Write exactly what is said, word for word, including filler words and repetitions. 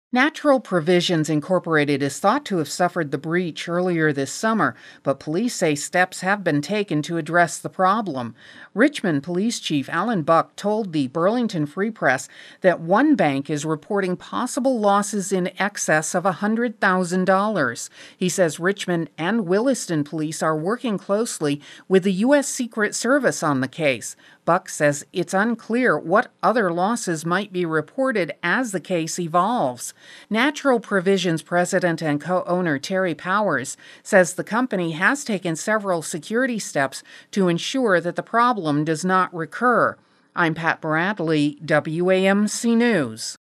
Natural Provisions Incorporated is thought to have suffered the breach earlier this summer, but police say steps have been taken to address the problem. Richmond Police Chief Alan Buck told the Burlington Free Press that one bank is reporting possible losses in excess of one hundred thousand dollars. He says Richmond and Williston police are working closely with the U S Secret Service on the case. Buck says it's unclear what other losses might be reported as the case evolves. Natural Provisions president and co-owner Terry Powers says the company has taken several security steps to ensure that the problem does not recur. I'm Pat Bradley, W A M C News.